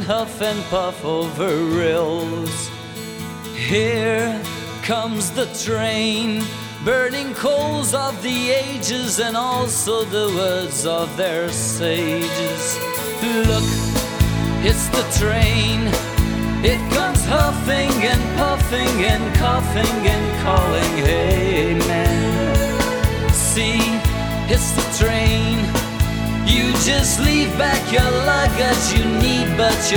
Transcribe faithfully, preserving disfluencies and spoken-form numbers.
huff and puff over rills. Here comes the train, burning coals of the ages and also the words of their sages. Look, it's the train. It comes huffing and puffing and coughing and calling, hey man. See, it's the train. You just leave back your luggage you need, but you